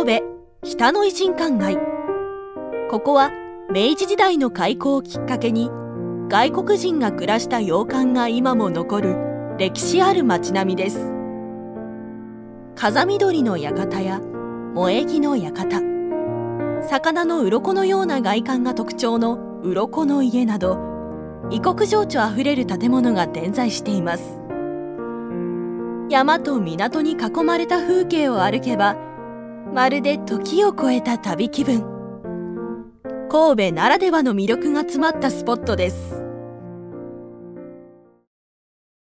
神戸北野異人館街。ここは明治時代の開港をきっかけに外国人が暮らした洋館が今も残る歴史ある町並みです。風見鶏の館や萌木の館、魚の鱗のような外観が特徴の鱗の家など、異国情緒あふれる建物が点在しています。山と港に囲まれた風景を歩けば、まるで時を超えた旅気分。神戸ならではの魅力が詰まったスポットです。